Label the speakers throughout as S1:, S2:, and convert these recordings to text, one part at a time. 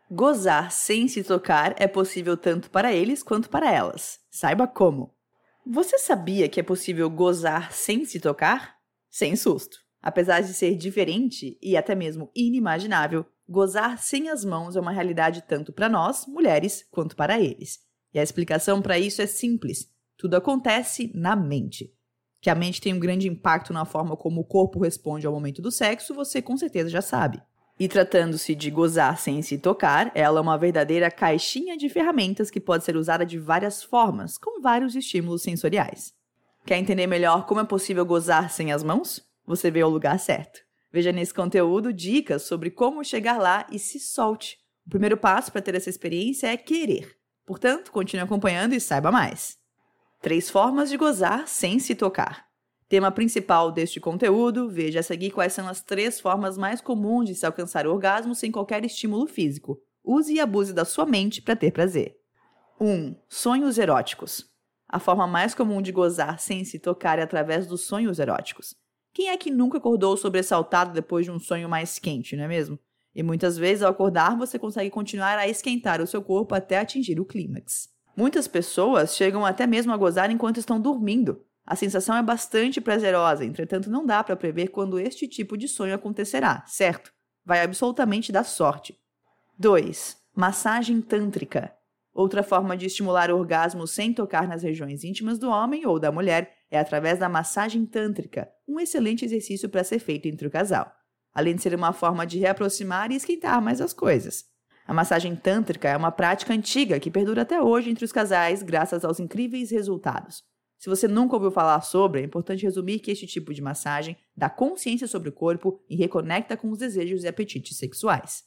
S1: Gozar sem se tocar é possível tanto para eles quanto para elas. Saiba como. Você sabia que é possível gozar sem se tocar? Sem susto. Apesar de ser diferente e até mesmo inimaginável, gozar sem as mãos é uma realidade tanto para nós, mulheres, quanto para eles. E a explicação para isso é simples. Tudo acontece na mente. Que a mente tem um grande impacto na forma como o corpo responde ao momento do sexo, você com certeza já sabe. E tratando-se de gozar sem se tocar, ela é uma verdadeira caixinha de ferramentas que pode ser usada de várias formas, com vários estímulos sensoriais. Quer entender melhor como é possível gozar sem as mãos? Você veio ao lugar certo. Veja nesse conteúdo dicas sobre como chegar lá e se solte. O primeiro passo para ter essa experiência é querer. Portanto, continue acompanhando e saiba mais. 3 formas de gozar sem se tocar. Tema principal deste conteúdo, veja a seguir quais são as 3 formas mais comuns de se alcançar o orgasmo sem qualquer estímulo físico. Use e abuse da sua mente para ter prazer. 1. Sonhos eróticos. A forma mais comum de gozar sem se tocar é através dos sonhos eróticos. Quem é que nunca acordou sobressaltado depois de um sonho mais quente, não é mesmo? E muitas vezes, ao acordar, você consegue continuar a esquentar o seu corpo até atingir o clímax. Muitas pessoas chegam até mesmo a gozar enquanto estão dormindo. A sensação é bastante prazerosa, entretanto não dá para prever quando este tipo de sonho acontecerá, certo? Vai absolutamente dar sorte. 2. Massagem tântrica. Outra forma de estimular o orgasmo sem tocar nas regiões íntimas do homem ou da mulher é através da massagem tântrica, um excelente exercício para ser feito entre o casal. Além de ser uma forma de reaproximar e esquentar mais as coisas. A massagem tântrica é uma prática antiga que perdura até hoje entre os casais graças aos incríveis resultados. Se você nunca ouviu falar sobre, é importante resumir que este tipo de massagem dá consciência sobre o corpo e reconecta com os desejos e apetites sexuais.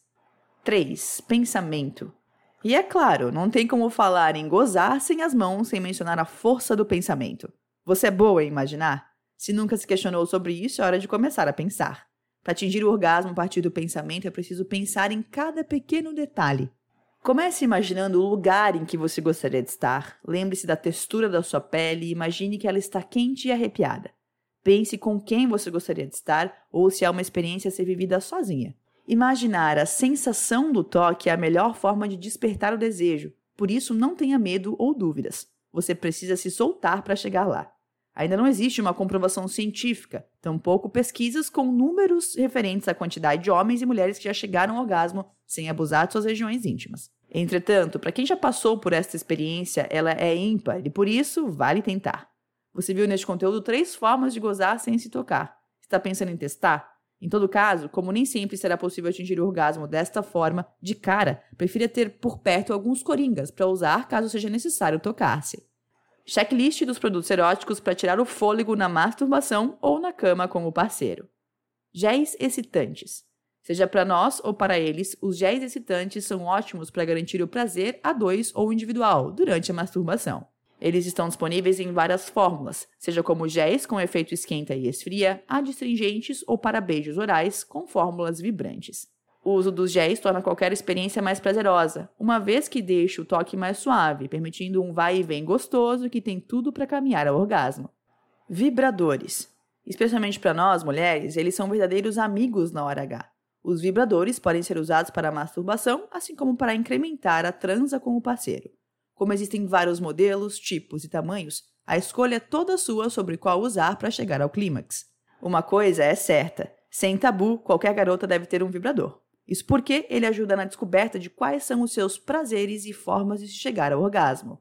S1: 3. Pensamento. E é claro, não tem como falar em gozar sem as mãos sem mencionar a força do pensamento. Você é boa em imaginar? Se nunca se questionou sobre isso, é hora de começar a pensar. Para atingir o orgasmo a partir do pensamento, é preciso pensar em cada pequeno detalhe. Comece imaginando o lugar em que você gostaria de estar. Lembre-se da textura da sua pele e imagine que ela está quente e arrepiada. Pense com quem você gostaria de estar ou se é uma experiência a ser vivida sozinha. Imaginar a sensação do toque é a melhor forma de despertar o desejo. Por isso, não tenha medo ou dúvidas. Você precisa se soltar para chegar lá. Ainda não existe uma comprovação científica, tampouco pesquisas com números referentes à quantidade de homens e mulheres que já chegaram ao orgasmo sem abusar de suas regiões íntimas. Entretanto, para quem já passou por esta experiência, ela é ímpar e por isso vale tentar. Você viu neste conteúdo 3 formas de gozar sem se tocar. Está pensando em testar? Em todo caso, como nem sempre será possível atingir o orgasmo desta forma, de cara, prefira ter por perto alguns coringas para usar caso seja necessário tocar-se. Checklist dos produtos eróticos para tirar o fôlego na masturbação ou na cama com o parceiro. Géis excitantes. Seja para nós ou para eles, os géis excitantes são ótimos para garantir o prazer a 2 ou individual durante a masturbação. Eles estão disponíveis em várias fórmulas, seja como géis com efeito esquenta e esfria, adstringentes ou para beijos orais com fórmulas vibrantes. O uso dos géis torna qualquer experiência mais prazerosa, uma vez que deixa o toque mais suave, permitindo um vai e vem gostoso que tem tudo para caminhar ao orgasmo. Vibradores. Especialmente para nós, mulheres, eles são verdadeiros amigos na hora H. Os vibradores podem ser usados para a masturbação, assim como para incrementar a transa com o parceiro. Como existem vários modelos, tipos e tamanhos, a escolha é toda sua sobre qual usar para chegar ao clímax. Uma coisa é certa, sem tabu, qualquer garota deve ter um vibrador. Isso porque ele ajuda na descoberta de quais são os seus prazeres e formas de chegar ao orgasmo.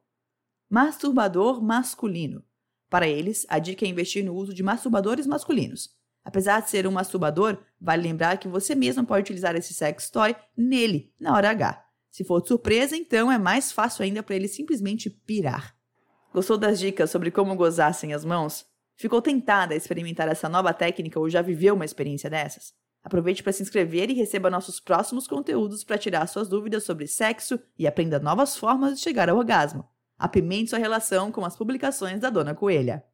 S1: Masturbador masculino. Para eles, a dica é investir no uso de masturbadores masculinos. Apesar de ser um masturbador, vale lembrar que você mesmo pode utilizar esse sex toy nele, na hora H. Se for de surpresa, então é mais fácil ainda para ele simplesmente pirar. Gostou das dicas sobre como gozar sem as mãos? Ficou tentada a experimentar essa nova técnica ou já viveu uma experiência dessas? Aproveite para se inscrever e receba nossos próximos conteúdos para tirar suas dúvidas sobre sexo e aprenda novas formas de chegar ao orgasmo. Apimente sua relação com as publicações da Dona Coelha.